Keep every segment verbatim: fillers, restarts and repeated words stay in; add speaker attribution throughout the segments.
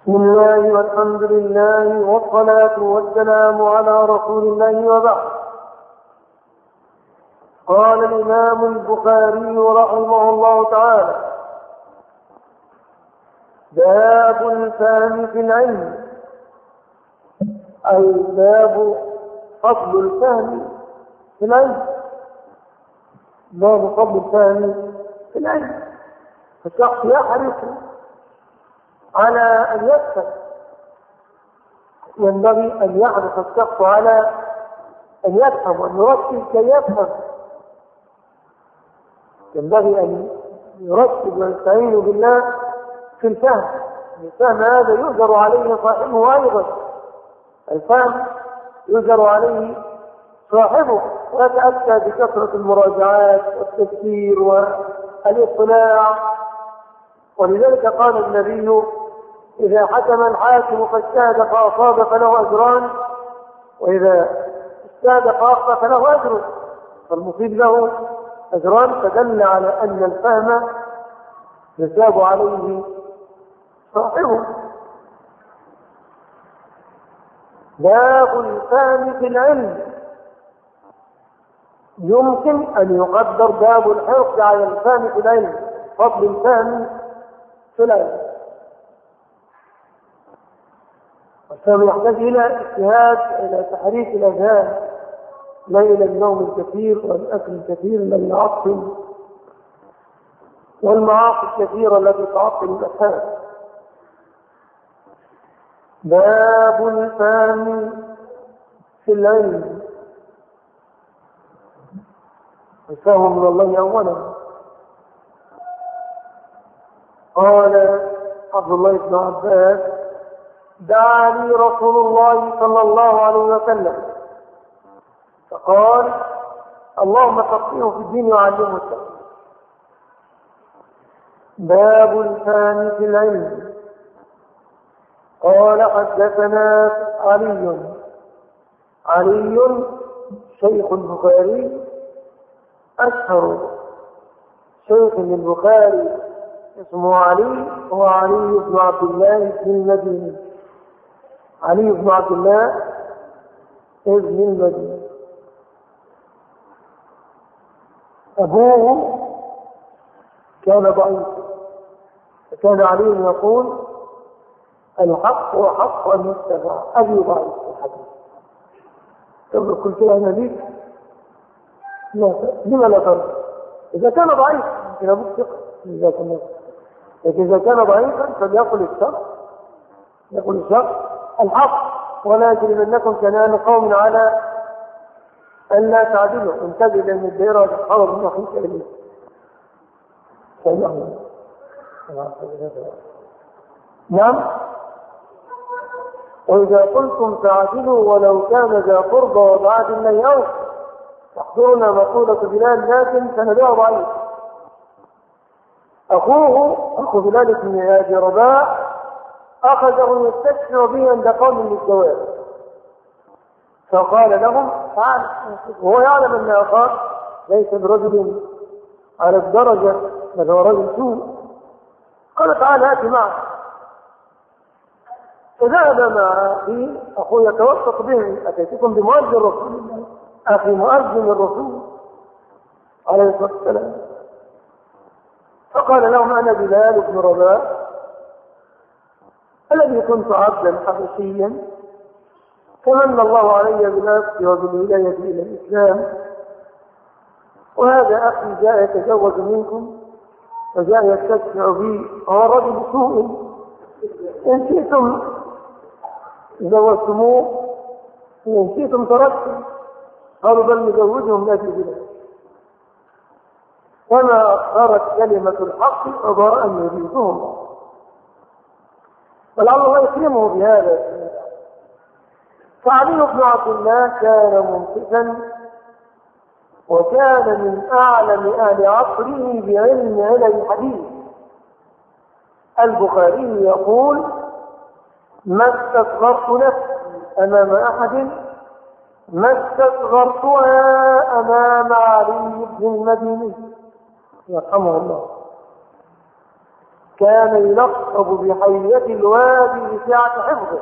Speaker 1: بسم الله والحمد لله والصلاة والسلام على رسول الله وبعد. قال الإمام البخاري رحمه الله تعالى: باب الفهم في العلم، أي باب فضل الفهم في العلم. باب فضل الفهم في العلم، فالشخص يحرص على أن يفهم، ينبغي أن يحرص الشخص على أن يفهم وأن يركز كي يفهم، ينبغي أن يركز ويستعين بالله في الفهم. الفهم هذا يؤجر عليه صاحبه أيضا، الفهم يؤجر عليه صاحبه، ويتأتى بكثرة المراجعات والتفسير والاطلاع. ولذلك قال النبي: إذا حكم الحاكم فاجتهد فأصاب فله أجران، وإذا اجتهد فأخطأ فله أجر، فالمصيب له أجران، فدل على أن الفهم يثاب عليه صاحبه. باب الفهم في العلم، يمكن أن يقدر باب الحرص على الفهم في العلم، فضل الفهم في العلم. والفهم يحتاج إلى اجتهاد، إلى تحريك الأذهان، لا إلى النوم الكثير والأكل الكثير الذي يعطل، والمعاصي الكثيرة التي تعطل الأفهام. باب الفهم في العلم، الفهم من الله أولا. قال عبد الله بن عباس: دعاني رسول الله صلى الله عليه وسلم فقال: اللهم فقهه في الدين وعلمه التأويل. باب الفهم في العلم. قال: حدثنا علي علي شيخ البخاري، أشهر شيخ البخاري اسمه علي، هو علي بن عبد الله بن المديني، علي بن عبد الله بن المديني. أبوه كان ضعيفا، فكان علي يقول: الحق وحق أن يتبع، أبي ضعيف في الحديث. طب قلت له: أنا ليك؟ لا، لما لا ترى؟ إذا كان ضعيف يمكن أبوك ثقة، إذا كان لكن إذا كان ضعيفا فليقل الشخص يقول الشخص الحق، ولا يجرمنكم شنآن قوم على أن لا تعدلوا، انتبه لأن الدائرة تتحرر من أخيك إليه. نعم. وإذا قلتم تعدلوا ولو كان ذا قربى وبعد الله أوفى، تحضرنا مقولة بلال لكن سندها ضعيف. أخوه أخو بلال بن أبي رباح أخذه يستشفع به عند قوم للزواج، فقال لهم: تعال، وهو يعلم أن أخاه ليس برجل على الدرجة بل هو رجل سوء. قال: تعال هاتي معه. فذهب مع أخيه، أخوه يتوسط به: أتيتكم بمؤذن رسول الله، أخي مؤذن الرسول عليه الصلاة والسلام. فقال لهم: أنا بلال بن رباح الذي كنت عبدا حبشيا، فمن الله علي بالعفو وبالولاية إلى الإسلام، وهذا أخي جاء يتزوج منكم وجاء يستشفع بي، هو رجل سوء، إن شئتم زوجتموه وإن شئتم تركتم. قالوا: بل نزوجهم من أجل بلال، وما أخرت كلمة الحق قضاء يريدهم، ولعل الله يكرمه بهذا. فعلي بن عبد الله كان ممسكا، وكان من أعلم أهل عصره بعلم علم الحديث. البخاري يقول: ما استصغرت نفسي أمام أحد ما استصغرتها أمام علي بن المديني، يرحمه الله. كان يلقب بحية الوادي لسعة حفظه.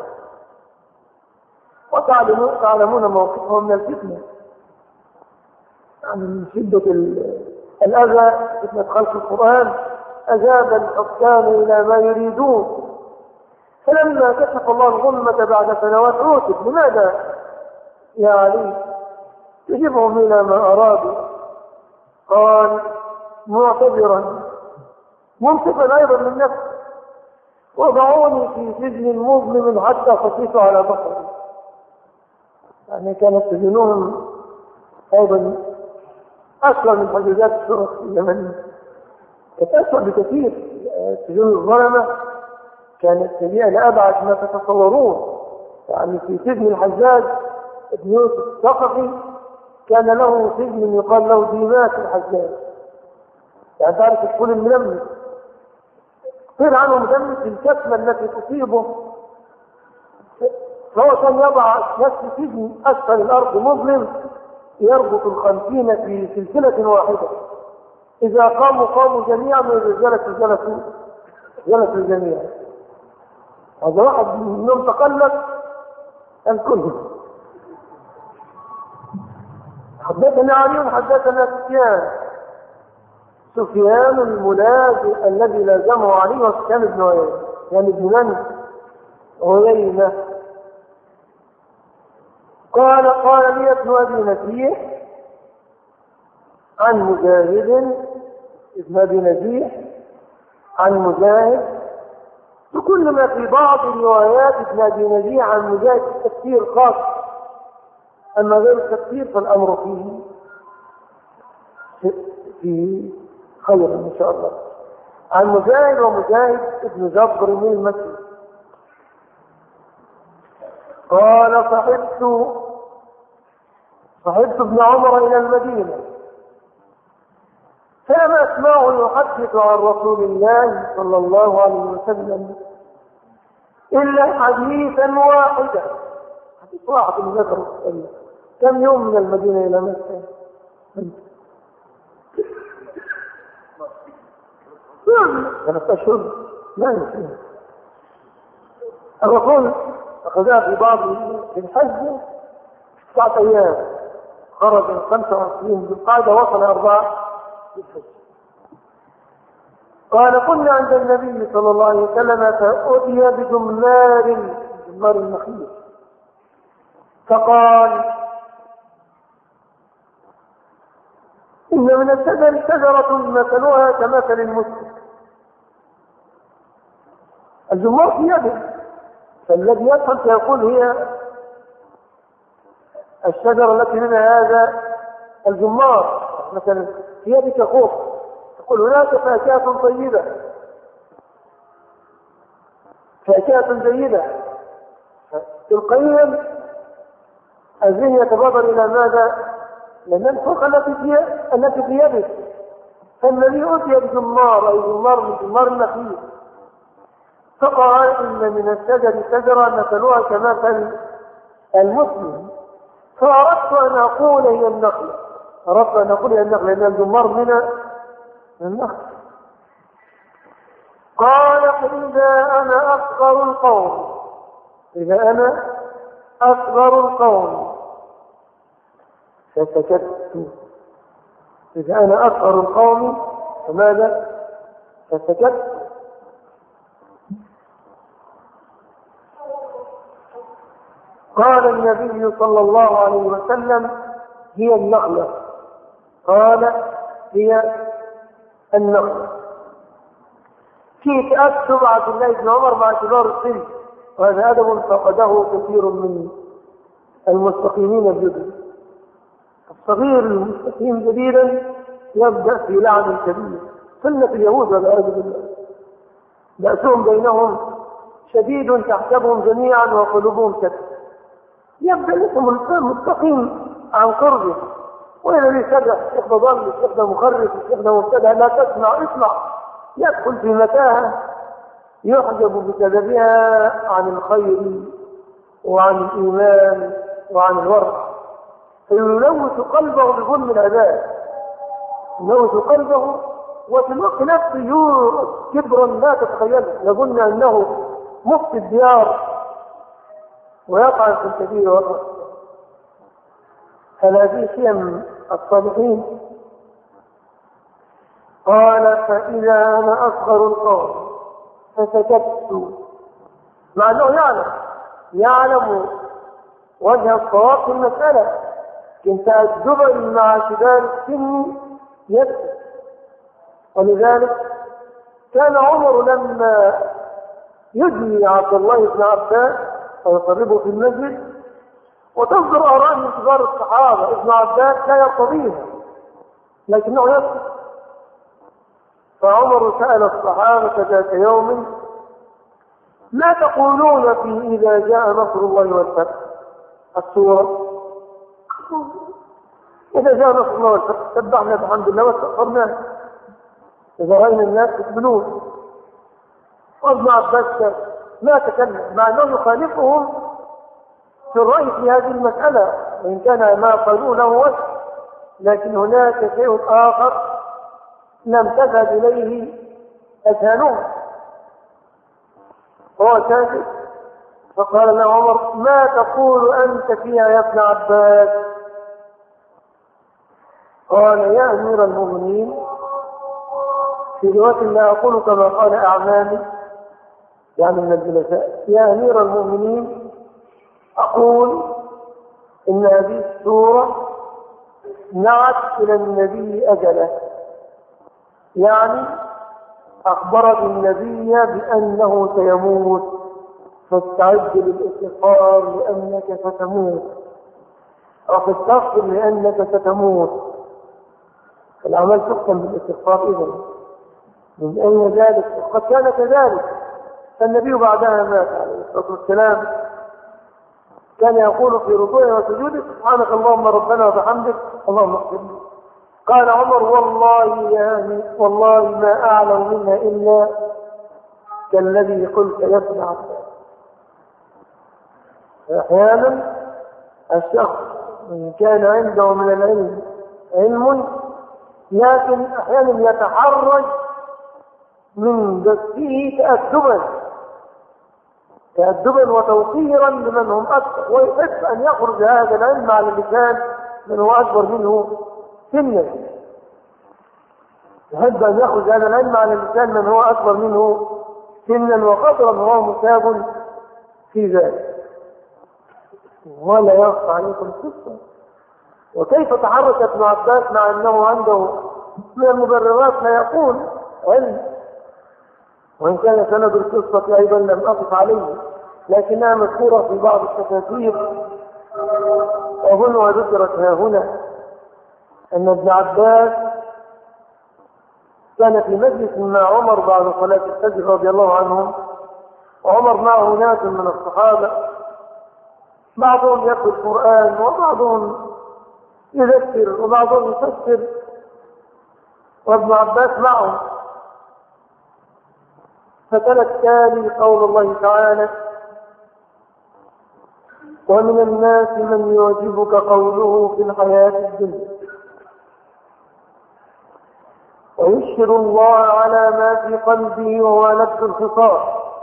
Speaker 1: وتعلمون موقفهم من الفتنة، يعني من شدة الأذى، فتنة خلق القرآن، أجاب الحكام إلى ما يريدون. فلما كشف الله الغمة بعد سنوات عوتب، لماذا يا علي تجيبهم إلى ما أرادوا؟ قال معتبرا منصفا أيضا من نفسه: وضعوني في سجن مظلم حتى خشيت على بصري. يعني كانت سجنهم أيضا أسوأ من حجوزات الشرطة في اليمن، كانت أسوأ بكثير. سجون الظلمة كانت سيئة لأبعد ما تتصورون. يعني في سجن الحجاج ابن يوسف الثقفي كان له سجن يقال له ديمات الحجاج، يعني تعرف الكل الملمس قيل عنه مدمس الكتمة التي تصيبه، فهو كان يضع نفس سجن أسفل الأرض مظلم يربط الخمسين في سلسلة واحدة، إذا قاموا قاموا جميعا وإذا جلسوا جلسوا جلسوا الجميع. هذا واحد منهم تقلب الكل. حدثنا علي حدثنا سفيان سفيان الملازم الذي لازمه علي وسفيان بن عيينة، يعني ابن من؟ عيينة. قال قال لي ابن أبي نجيح عن مجاهد، ابن أبي نجيح عن مجاهد، بكل ما في بعض روايات ابن أبي نجيح عن مجاهد التفسير خاص، أما غير التفسير فالأمر فيه في خير إن شاء الله. عن مجاهد، ومجاهد ابن جبر من المسجد قال صحبت صحبت ابن عمر إلى المدينة، فما أسمعه يحدث عن رسول الله صلى الله عليه وسلم إلا حديثا واحدا، حديث واحد من ذكر كم يوم من المدينة إلى مكة؟ ثلاثة أشهر لا يمكن. الرسول أخذها في بعض في الحج تسعة أيام، خرج من خمسة وعشرين بالقاعدة وصل أربعة في الحج. قال كنا عند النبي صلى الله عليه وسلم فأتي بجمار جمار النخيل، فقال إن من الشجر شجرة مثلها كمثل المسلم. الجمار في يده، فالذي يفهم سيقول هي الشجرة التي منها هذا الجمار، مثلا في يدك خوخ، تقول هناك فاكهة طيبة فاكهة جيدة، تلقائيا الذهن يتبادر إلى ماذا؟ لأن الفوق التي في التي في يدك. فالذي أتي بجمار أي جمار من جمار النخيل، فقال إن من الشجر شجرة مثلها كمثل المسلم، فأردت أن أقول هي النخلة، أردت أن أقول هي النخلة لأن الجمار من النخل. قال فإذا أنا أصغر القوم إذا أنا أصغر القوم فسكت. إذا أنا أصغر القوم فماذا؟ فسكت. قال النبي صلى الله عليه وسلم هي النخلة. قال هي النخلة. في تأسف عبد الله بن عمر مع كبار السن، وهذا أدب فقده كثير من المستقيمين الجدد. الصغير المستقيم جديدا يبدأ في لعن الكبير، سنة اليهود والعياذ بالله، بأسهم بينهم شديد تحسبهم جميعا وقلوبهم شتى. يبدأ لكم المستقيم عن قربه، وإذا يسبح الشيخ ضل، الشيخ مخرف، الشيخ مبتدع، لا تسمع اسمع، يدخل في متاهة يحجب بسببها عن الخير وعن الإيمان وعن الورع، فيلوث قلبه بظلم العباد، يلوث قلبه وفي الوقت نفسه يورث كبرا لا تتخيله. لقلنا أنه مفتي الديار ويقع في الكبير والرأس. هل هذه شيم الصالحين؟ قال فإذا أنا أصغر القوم فسكت، مع أنه يعلم يعلم وجه الصواب في المسألة، لكن تأدبا مع كبار السن يسكت. ولذلك كان عمر لما يجني عبد الله بن عباس ويقربه في المسجد وتصدر آراء من كبار الصحابة، ابن عباس لا يرتضيها لكنه يسكت. فعمر سأل الصحابة ذات يوم: ما تقولون في إذا جاء نصر الله والفتح؟ السورة إذا جاء نصر الله والفتح سبحنا بحمد الله واستغفرناه إذا رأينا الناس يقبلون. وابن عباس ما تكلم مع أنه يخالفهم في الرأي في هذه المسألة، وإن كان ما قالوا له وجه، لكن هناك شيء آخر لم تذهب إليه أذهانهم. هو ساكت فقال له عمر: ما تقول أنت فيها يا ابن عباس؟ قال: يا أمير المؤمنين، في رواية لا أقول كما قال أعمامي يعني من الجلساء، يا أمير المؤمنين أقول إن هذه السورة نعت إلى النبي أجله، يعني أخبرت النبي بأنه سيموت فاستعد للاستغفار لأنك ستموت، أو فاستغفر لأنك ستموت. الأعمال تختم بالاستغفار إذن من أين ذلك؟ وقد كان كذلك، فالنبي بعدها مات عليه الصلاة والسلام كان يقول في ركوعه وسجوده: سبحانك اللهم ربنا وبحمدك اللهم اغفر لي. قال عمر: والله يعني والله ما أعلم منها إلا كالذي قلت يا ابن عباس. أحيانا الشخص إن كان عنده من العلم علم لكن أحيانا يتحرج من دسه تأدبا تأدبا وتوقيرا لمن هم أكثر، ويحب أن يخرج هذا العلم على اللسان من هو أكبر منه سنا، يحب أن يخرج هذا العلم على اللسان من هو أكبر منه سنا وقدرا وهو مساب في ذلك. ولا يخفى عليكم قصة وكيف تحرك ابن عباس مع أنه عنده من المبررات ما يقول علم، وإن كان سند القصة أيضا لم أقف عليه لكنها مذكورة في بعض التفاسير وهنا ذكرت ها هنا أن ابن عباس كان في مجلس مع عمر بعد صلاة الفجر رضي الله عنهم، وعمر معه ناس من الصحابة بعضهم يتلو القرآن وبعضهم يذكر وبعضهم يفسر، وابن عباس معهم. فتلا التالي قول الله تعالى: ومن الناس من يعجبك قوله في الحياة الدنيا ويشهد الله على ما في قلبه وهو نفس الخصام.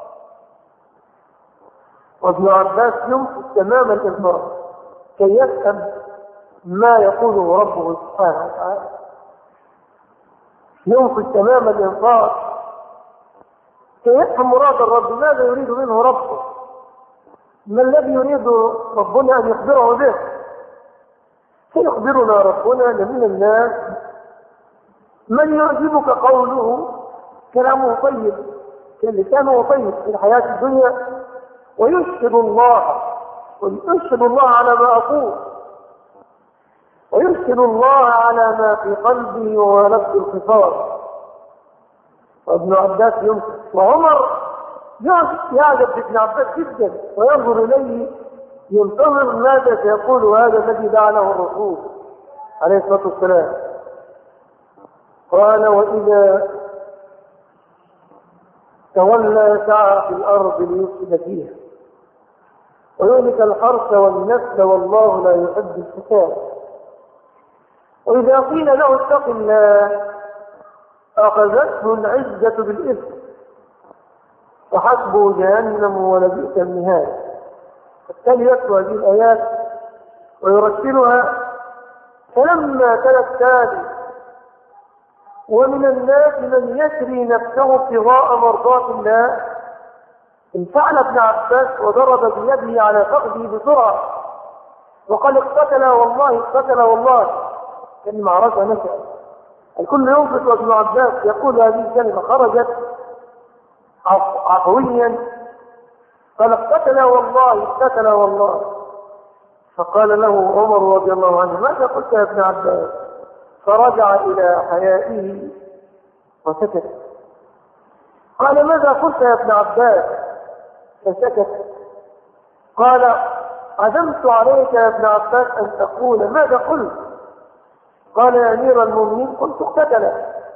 Speaker 1: وابن عباس يمسك تمام الإنصاف كي يفهم ما يقوله ربه سبحانه وتعالى، يمسك تمام الإنصاف كي يفهم مراد الرب، ماذا يريد منه ربه، ما الذي يريد ربنا أن يخبره به. فيخبرنا ربنا لمن الناس من يعجبك قوله، كلامه طيب لسانه طيب في الحياة الدنيا، ويشهد الله ويشهد الله على ما أقول ويشهد الله على ما في قلبه وهو نفس الخصام. وابن عباس يمسك، وعمر يعجب بابن عباس جدا وينظر إليه ينتظر ماذا سيقول هذا الذي دعا له الرسول عليه الصلاة والسلام. قال: وإذا تولى سعى في الأرض ليفسد فيها ويهلك الحرث والنسل والله لا يحب الفساد. وإذا قيل له اتق الله أخذته العزة بالإثم وحسبه جهنم ولبئس المهاد. التالي يتلو هذه الآيات ويرتلها. فلما تلا التالي ومن الناس من يشري نفسه ابتغاء مرضات الله، انفعل ابن عباس وضرب بيده على فخذه بسرعة وقال اقتتل والله اقتتل والله. كان معركة نشأت، الكل ينفق وابن عباس يقول هذه الكلمة خرجت عفويا، قال اقتتل والله اقتتل والله. فقال له عمر رضي الله عنه ماذا قلت يا ابن عباس؟ فرجع إلى حيائه وسكت. قال ماذا قلت يا ابن عباس؟ فسكت. قال عزمت عليك يا ابن عباس أن تقول ماذا قلت؟ قال يا أمير المؤمنين قلت اقتتل.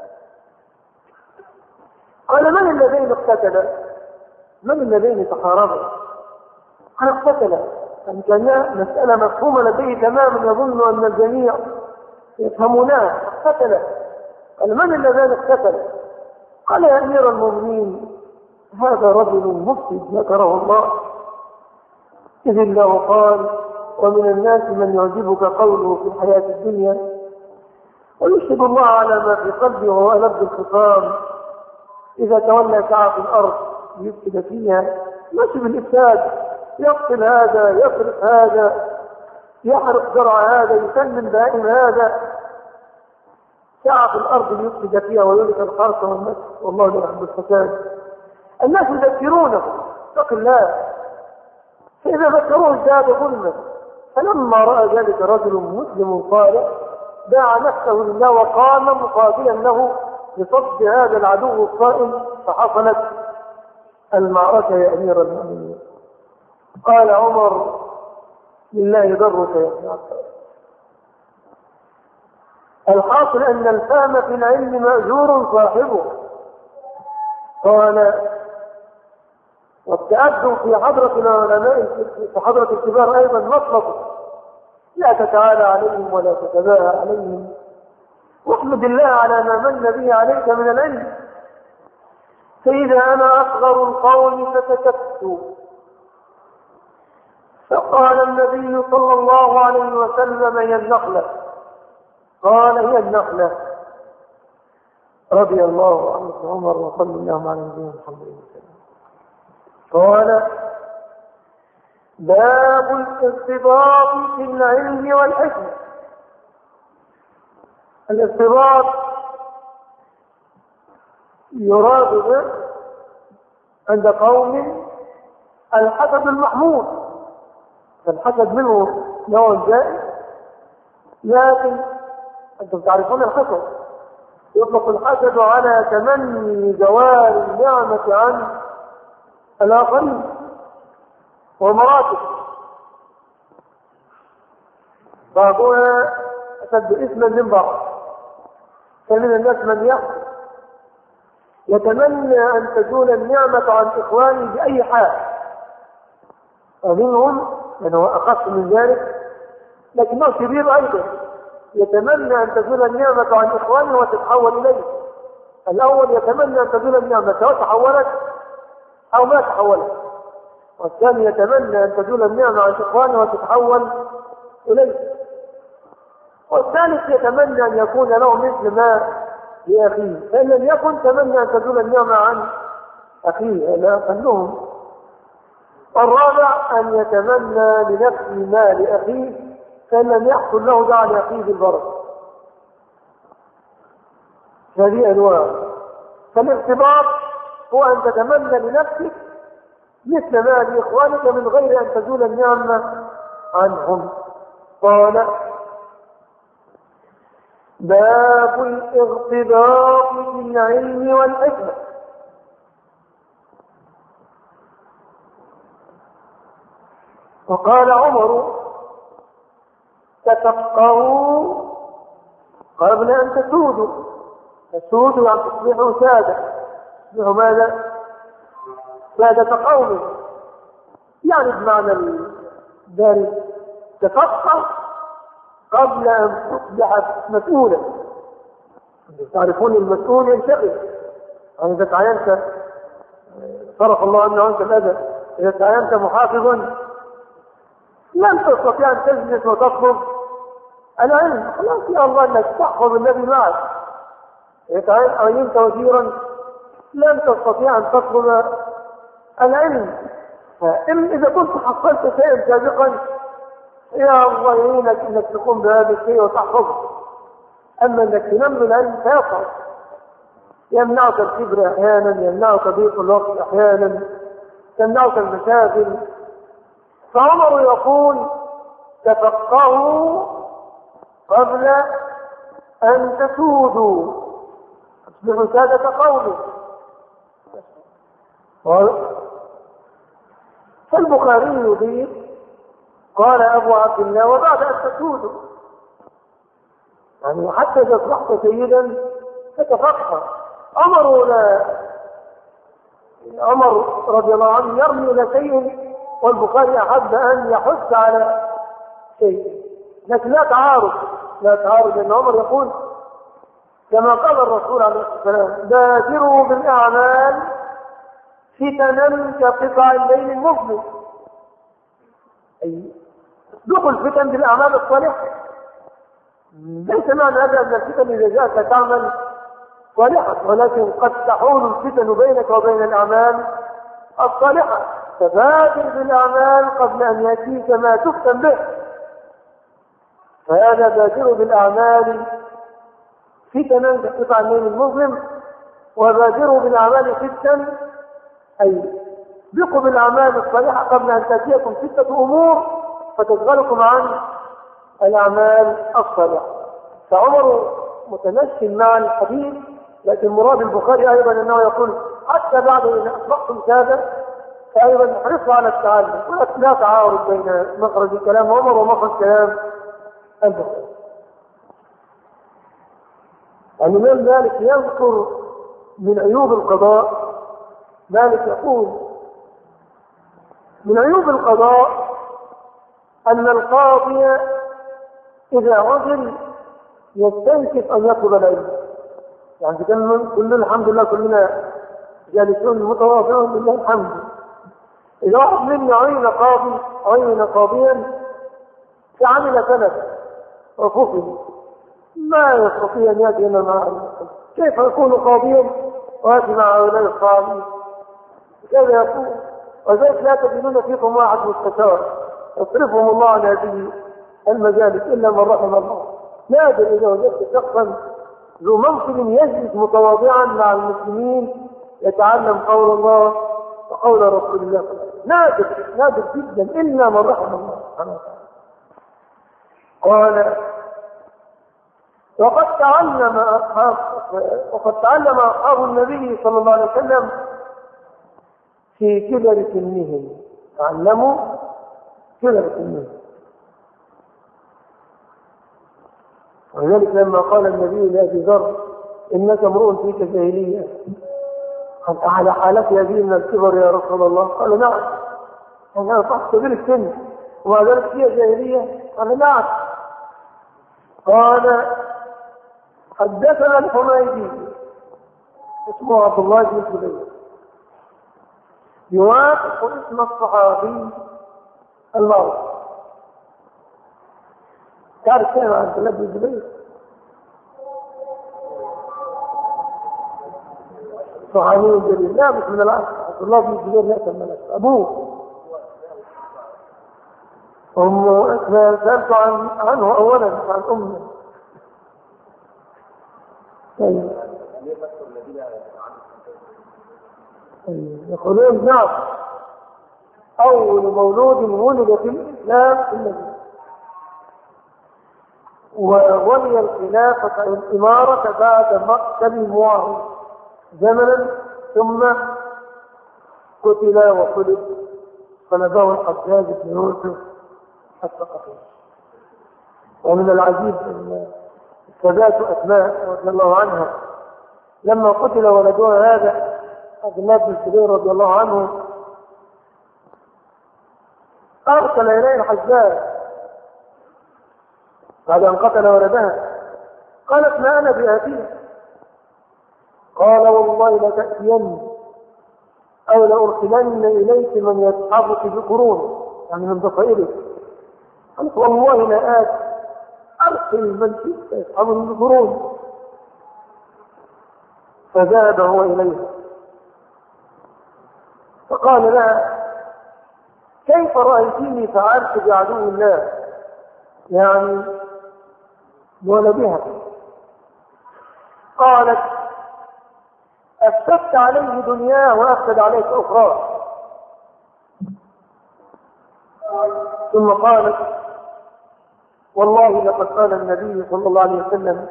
Speaker 1: قال من الذين اقتتل؟ من الذين تحاربوا؟ قال اقتتل. أن كان مسألة مفهومة لديه تماما، يظن أن الجميع يفهمونها. اقتتل. قال من الذين اقتتل؟ قال يا أمير المؤمنين هذا رجل مفسد ذكره الله، إذ الله قال ومن الناس من يعجبك قوله في الحياة الدنيا ويشهد الله على ما في قلبه وهو ألد الخصام، إذا تولى سعى في الأرض يفسد فيها، ماشي بالإفساد، يقتل هذا يسرق هذا يحرق زرع هذا يسلم بهائم هذا، سعى في الأرض يفسد فيها ويهلك الحرث والنسل والله لا يحب الفساد. الناس يذكرونه اتق الله، فإذا ذكروه ازداد ظلما. فلما رأى ذلك رجل مسلم صالح باع نفسه لله وقام مقابلا له لصد هذا العدو الصائم، فحصلت المعركة يا أمير المؤمنين. قال عمر لله ضرك يا ابن عباس. الحاصل أن الفهم في العلم مأجور صاحبه. قال والتأدب في حضرة العلماء في حضرة الكبار أيضا مطلق، لا تتعالى عليهم ولا تتباهى عليهم، واحمد الله على ما من به عليك من العلم. فإذا أنا أصغر القوم فسكت. فقال النبي صلى الله عليه وسلم هي النخلة. قال هي النخلة. رضي الله عنه عمر وصلى الله على نبينا محمد وسلم. قال باب الارتباط في العلم والحكمة. الارتباط يراد به عند قوم الحسد المحمود، فالحسد منه نوع جائز، لكن أنتم تعرفون الحسد يطلق الحسد على تمني زوال النعمة عن الآخرين ومراتب. بعضها أشد إثما من بعض، فمن الناس من يحسد يتمنى أن تزول النعمة عن إخوانه بأي حال، ومنهم من هو أخف من ذلك لكنه كبير أيضا يتمنى أن تزول النعمة عن إخوانه وتتحول إليه. الأول يتمنى أن تزول النعمة سواء تحولت أو ما تحولت، والثاني يتمنى أن تزول النعمة عن إخوانه وتتحول إليه، والثالث يتمنى أن يكون له مثل ما لأخيه، فإن لم يكن تمنى أن تزول النعمة عن أخيه لا أقلهم. الرابع أن يتمنى لنفسه ما لأخيه، فإن لم يحصل له دعا لأخيه بالبركة. هذه أنواع. فالارتباط هو أن تتمنى لنفسك مثل ما لإخوانك من غير أن تزول النعمة عنهم. قال باب الارتباط في العلم والحكمة. وقال عمر تفقهوا قبل أن تسودوا. تسودوا يعني تصبحوا سادة. تصبحوا ماذا؟ سادة قوم، يعني بمعنى الدارج تفقه قبل أن تصبح مسؤولا. تعرفون المسؤول ينتقل. يعني إذا تعينت صرف الله عنه عنك الأذى، إذا تعينت محافظا لن تستطيع أن تجلس وتطلب العلم، خلاص يا الله أنك تحفظ الذي معك. إذا عينت وزيرا لن تستطيع أن تطلب العلم. إذا كنت حصلت شيئا سابقا يا الله يعينك انك تقوم بهذا الشيء وتحفظه. اما انك تنمي العلم فيصعب، يمنعك الكبر احيانا، يمنعك ضيق الوقت احيانا، تمنعك المشاكل. فعمر يقول تفقهوا قبل ان تسودوا، اصبحوا سادة قومي. فالبخاري يضيف قال أبو عبد الله وبعد أن تسودوا، يعني حتى إذا أصبحت سيدا فتفقه. عمر لا عمر رضي الله عنه يرمي إلى شيء والبخاري أحب أن يحث على شيء، لكن لا تعارض لا تعارض لأن عمر يقول كما قال الرسول عليه الصلاة والسلام بادروا بالأعمال فتنا كقطع الليل المظلم، أي دخل الفتن بالأعمال الصالحة. ليس معنى هذا أن الفتن إذا جاءت تعمل صالحة، ولكن قد تحول الفتن بينك وبين الأعمال الصالحة. فبادر بالأعمال قبل أن يأتيك ما تفتن به. فهذا بادر بالأعمال فتنا كقطع الليل المظلم، وبادروا بالأعمال فتنا أي بقوا بالأعمال الصالحة قبل أن تأتيكم ستة أمور فتشغلكم عن الأعمال الصالحة. فعمر متمشي مع الحديث، لكن مراد البخاري أيضا أنه يقول حتى بعد أن أصبحتم سادة فأيضا احرصوا على التعلم، ولكن لا تعارض بين مخرج كلام عمر ومخرج كلام البخاري. الإمام مالك يذكر من عيوب القضاء، مالك يقول من عيوب القضاء أن القاضي إذا عزل يستنكف أن يطلب العلم. يعني كلنا الحمد لله كلنا جالسون متواضعون لله الحمد. إذا واحد منا عين قاضي عين قاضيا فعمل سنة وفصل ما يستطيع أن يأتي هنا مع كيف يكون قاضيا ويأتي مع هؤلاء القاضي؟ كيف يكون؟ وذلك لا تجدون فيكم واحد مستشار يصرفهم الله عن هذه المجالس إلا من رحم الله. نادر إذا وجدت شخصا ذو منصب يجلس متواضعا مع المسلمين يتعلم قول الله وقول رسول الله، نادر نادر جدا إلا من رحم الله سبحانه وتعالى. قال وقد تعلم أصحاب وقد تعلم أصحاب النبي صلى الله عليه وسلم في كبر سنهم، تعلموا كبر سنهم. ولذلك لما قال النبي لأبي ذر إنك امرؤ فيك جاهلية قد على حالتي هذه من الكبر يا رسول الله؟ قال نعم. أنا صح كبير السن ومع ذلك فيها جاهلية؟ قال نعم. قال حدثنا الحميدي اسمه عبد الله بن الزبير يوافق اسم الصحابي المعروف. تعرف كيف عبد الله بن الزبير؟ صحابي جليل، لا مش من العصر. عبد الله بن الزبير ليس من العصر، ابوه امه اسمها. سالت عن عنه اولا عن امه. طيب يقولون نعم أول مولود ولد في الإسلام في المدينة، وولي الخلافة الإمارة بعد مقتل معاوية زمنا ثم قتل وصلب طلبه الحجاج بن يوسف الثقفي. ومن العجيب أن السادات أسماء رضي الله عنها لما قتل ولدها هذا عبد الله بن الزبير رضي الله عنه أرسل إليه الحجاج بعد أن قتل ولدها. قالت ما أنا بآتيه قال والله لتأتين أو لأرسلن إليك من يصحبك بقرون، يعني من ضفائرك. قالت والله لا آت أرسل من شئت يصحبني بقرون. فذهب هو إليها فقال لها كيف رأيتني فعلت بعدو الله، يعني ولدها. قالت أفسدت عليه دنياه وأفسد عليك أخرى. ثم قالت والله لقد قال النبي صلى الله عليه وسلم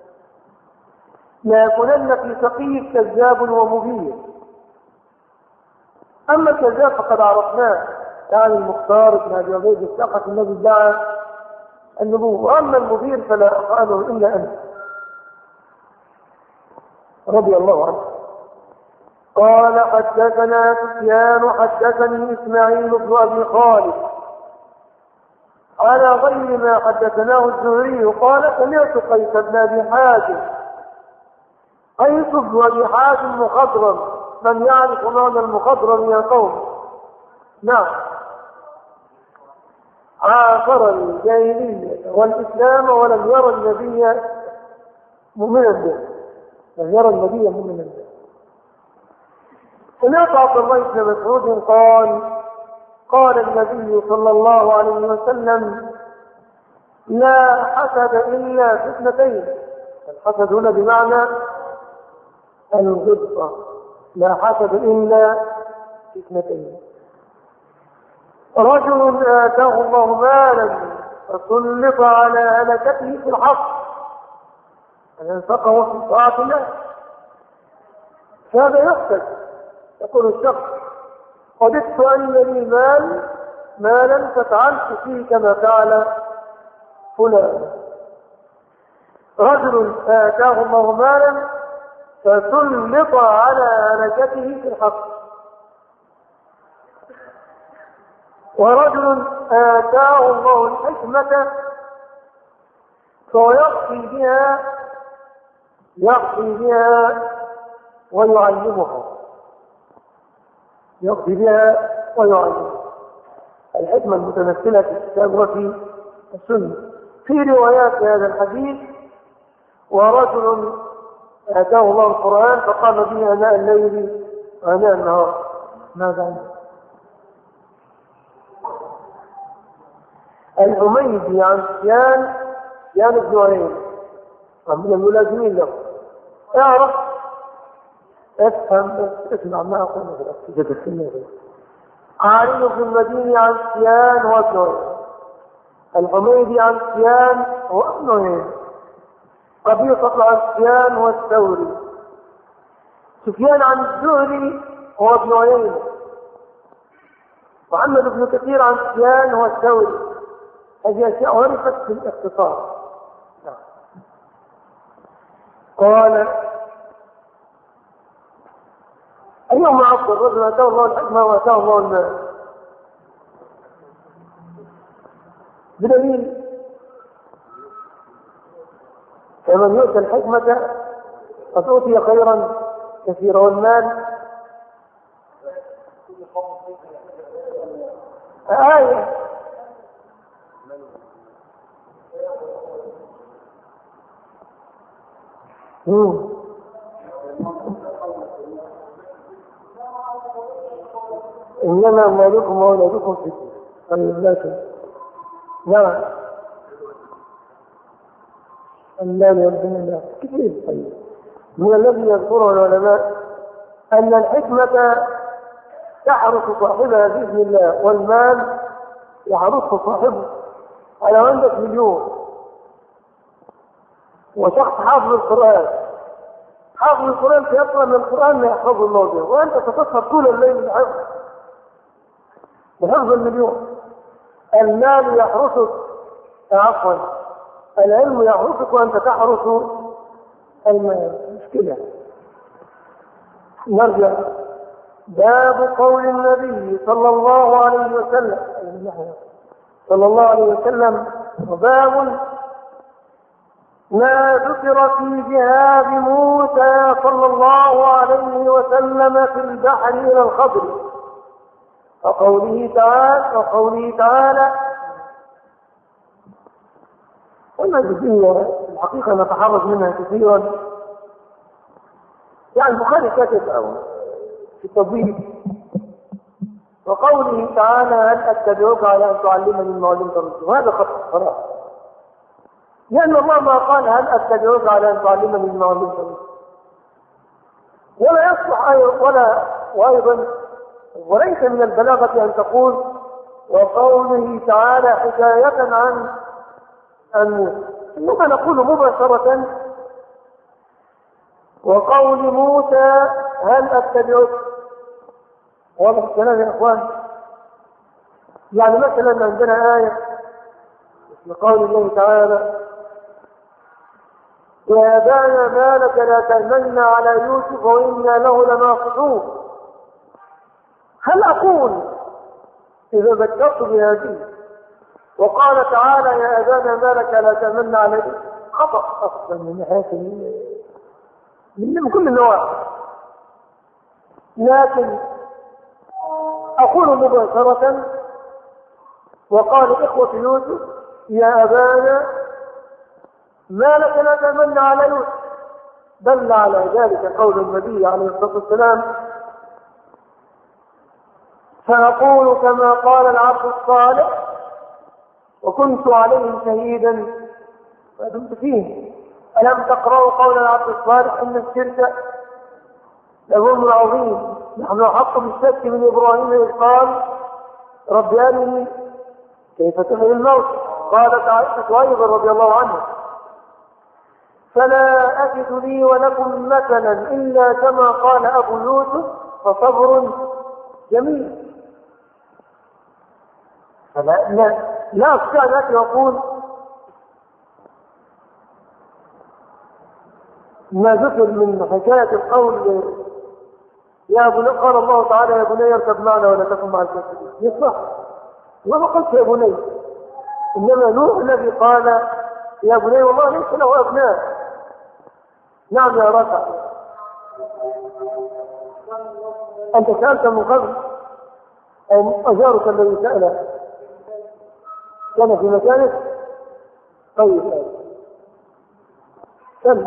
Speaker 1: لا يكونن في سقيف كذاب ومبين. أما الكذاب فقد عرفناه، يعني المختار بن أبي عبيد الثقفي الذي ادعى النبوة، وأما المبين فلا أقاله إلا أنت رضي الله عنه. قال حدثنا سفيان حدثني إسماعيل بن أبي خالد على غير ما حدثناه الزهري قال سمعت قيس بن أبي حازم. قيس بن أبي حازم مخضرم، من يعرف معنى المخضرم يا قوم؟ نعم، عاصر الجاهلية والإسلام ولم يرى النبي مؤمنا به، لم يرى النبي مؤمنا به. سمعت عبد الله بن مسعود قال قال النبي صلى الله عليه وسلم لا حسد إلا في اثنتين. الحسد هنا بمعنى الغبطة، لا حسد إلا في اثنتين. رجل آتاه الله مالا فسلط على هلكته في الحق، أن ينفقه في طاعة الله، فهذا يحسد. يقول الشخص قدرت أن لي مال مالا ففعلت فيه كما فعل فلان. رجل آتاه الله مالا فسلط على هلكته في الحق. ورجل آتاه الله الحكمة فيقضي بها يقضي بها ويعلمها يقضي بها ويعلمها. الحكمة المتمثلة في الكتاب وفي السنة. في روايات هذا الحديث ورجل آتاه الله القرآن فقام به آناء الليل وآناء النهار. ماذا عنه؟ الحميدي عن سفيان سفيان بن عيينة من الملازمين له. اعرف افهم اسمع ما اقول في جد السنة. عارض بن المديني عن سفيان وابن عيينة. الحميدي عن سفيان وابن عيينة. قبيصة عن سفيان والثوري. سفيان عن الزهري هو ابن عيينة. محمد بن كثير عن سفيان والثوري. هذه أشياء عرفت في الاختصار. قال أيهما أفضل، الرجل آتاه الله الحكمة وآتاه الله المال؟ بدليل فمن يؤتى الحكمة قد أوتي خيرا كثيرا والمال آية. مم. إنما أموالكم وأولادكم فتنة. طيب لكن نعم المال والبنون الله كثير. طيب من الذي يذكره العلماء أن الحكمة تحرس صاحبها بإذن الله والمال يحرسه صاحبه. على عندك مليون وشخص حافظ القرآن، حافظ القرآن سيقرأ من القرآن ما يحفظه الله به، وأنت تسهر طول الليل بحفظ بحفظ المليون. المال يحرسك، عفوا العلم يحرسك وأنت تحرس المال. مشكلة. نرجع. باب قول النبي صلى الله عليه وسلم صلى الله عليه وسلم وباب ما ذكر في ذهاب موسى صلى الله عليه وسلم في البحر إلى الخضر وقوله تعالى وقوله تعالى وما الدنيا الحقيقة نتحرج منها كثيرا. يعني البخاري كاتب في التطبيق وقوله تعالى هل أتبعك على أن تعلمني مما علمت رشدا، وهذا خطأ خلاص، لأن الله ما قال هل أتبعك على أن تعلمني مما علمت رشدا، ولا يصلح ولا وأيضا وليس من البلاغة أن تقول وقوله تعالى حكاية عن عن موسى، إنما نقول مباشرة وقول موسى هل أتبعك. واضح الكلام يا إخوان؟ يعني مثلا عندنا آية مثل قول الله تعالى يا أبانا ما لك لا تأمنا على يوسف وإنا له لناصحون. هل أقول إذا ذكرت بهذه وقال تعالى يا أبانا ما لك لا تأمنا على يوسف، خطأ أصلا من ناحية من كل النواحي، لكن أقول مباشرة وقال إخوة يوسف يا أبانا ما لك لا تأمنا على يوسف، دل على ذلك قول النبي عليه الصلاة والسلام فأقول كما قال العبد الصالح وكنت عليهم شهيدا فدمت فيه. ألم تقرأوا قول العبد الصالح إن الشرك لظلم عظيم، نحن أحق بالشك من إبراهيم إذ قال رب أرني كيف تحيي الموت. قالت عائشة أيضا رضي الله عنها فلا أجد لي ولكم مثلا إلا كما قال أبو يوسف فصبر جميل. فلا لا لا أستطيع أن أتي وأقول ما ذكر من حكاية القول يا بني قال الله تعالى يا بني اركب معنا ولا تكن مع الكافرين يصح، وما قلت يا بني، إنما نوح الذي قال يا بني والله ليس له أبناء. نعم يا رفع أنت سألت من قبل أو أجارك الذي سأل كان في مكانك؟ طيب سأل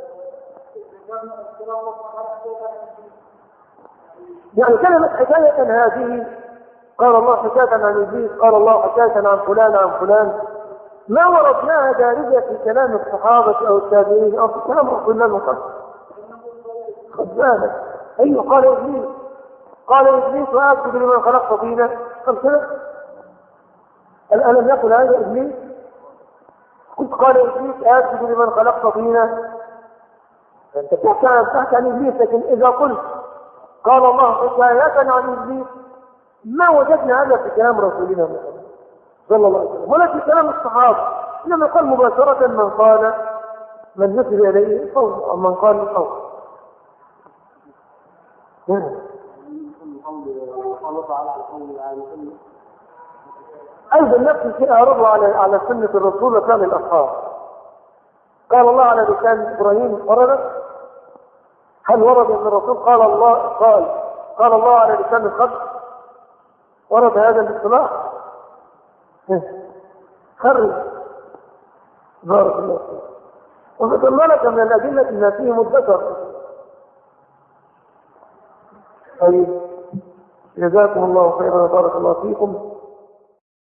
Speaker 1: يعني كلمة حكاية هذه قال الله حكاية عن إبليس قال الله حكاية عن فلان عن فلان ما وردناها دارجة في كلام الصحابة أو التابعين أو في كلام رسول الله المقدس. خد بالك أيوه قال إبليس قال إبليس وأسجد لمن خلقت طينا قال كده ألم يقل هذا إبليس؟ قلت قال إبليس أسجد لمن خلقت طينا فأنت تحكي عن إبليس، لكن إذا قلت قال الله حكاية عن إبليس ما وجدنا هذا في كلام رسولنا محمد صلى الله عليه وسلم ولا في كلام الصحابة، إنما قال مباشرة من قال من نسب إليه قول أو من قال القول. أيضا نفس الشيء أعرضه على على سنة الرسول وكان الأصحاب. قال الله على لسان إبراهيم وردت، هل ورد أن الرسول قال الله قال قال الله على لسان الخبر؟ ورد هذا الاصطلاح؟ خرج بارك الله فيك. وذكرنا لك من الأدلة ما فيه مدكر. طيب جزاكم الله خيرا وبارك الله فيكم.